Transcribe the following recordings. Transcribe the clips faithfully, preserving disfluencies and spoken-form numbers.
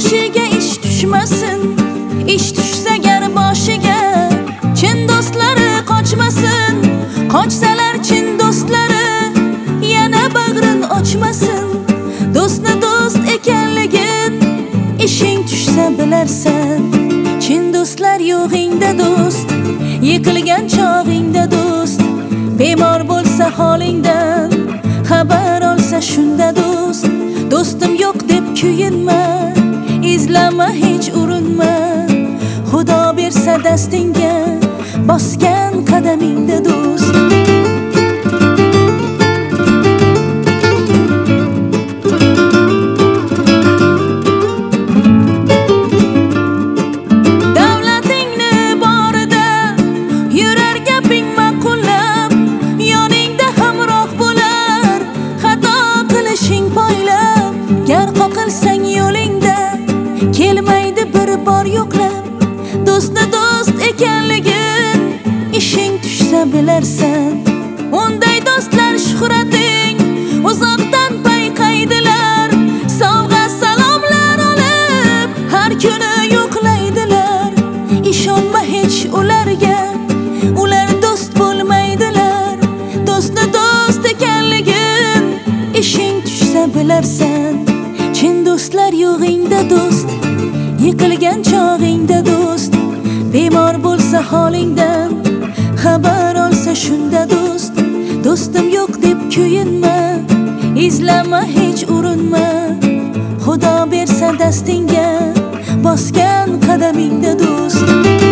boshiga ish tushmasin. Ish tushsa gar boshiga chin do'stlari qochmasin. Qochsalar chin do'stlari yana bag'rin ochmasin. Do'stni do'st ekanligin ishing tushsa bilarsan. Chin do'stlar yo'g'ingda do'st, yiqilgan chog'ingda do'st, bemor bo'lsa holingdan xabar olsa shunda do'st. Do'stim yo'q deb kuyinma, izlama hech urinma. Xudo bersa dastingga bosgan qadamingda do'st. Davlatingni borida yurar gaping ma'qullab, yoningda hamroh bo'lar xato qilishing poylab. Gar qoqilsang yo'lingda kelmaydi bir bor yo'qlab. Do'stni do'st ekanligin ishing tushsa bilarsan. Unday do'stlar shuhrating uzoqdan payqaydilar. Sovg'a salomlar olib har kuni yo'qlaydilar. Ishonma hech ularga, ular do'st bo'lmaydilar. Do'stni do'st ekanligin ishing tushsa bilarsan. Chin do'stlar yo'g'ingda do'st, yiqilgan chog'ingda do'st, bemor bo'lsa holingdan xabar olsa shunda do'st. Do'stim yo'q deb kuyinma, izlama hech urinma. Xudo bersa dastingga bosgan qadamingda do'st.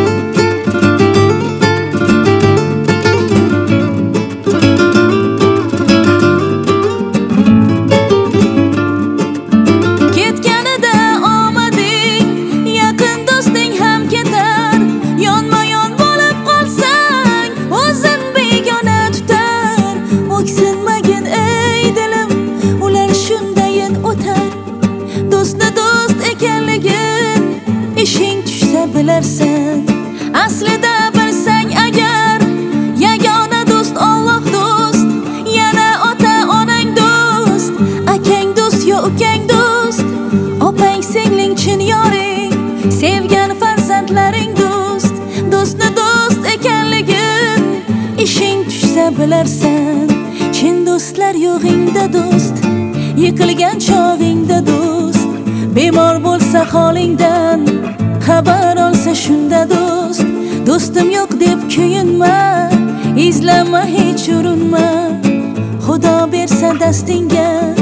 Ketganida omading yaqin do'sting ham ketar. Yonma yon bo'lib qolsang o'zin begona tutar. O'ksinmagin ey dilim, ular shundayin o'tar. Do'stni do'st ekanligin ishing tushsa bilarsan. Aslida bilsang agar yagona do'st Alloh do'st. Yana ota onang do'st, akang do'st yo ukang do'st, opang singling chin yoring, sevgan farzandlaring do'st. Do'stni do'st ekanligin ishing tushsa bilarsan. Chin do'stlar yo'g'ingda do'st, yiqilgan chog'ingda do'st, bemor bo'lsa holingdan xabar olsa shunda do'st. Do'stim yo'q deb kuyinma, izlama hech urinma. Xudo bersa dastingga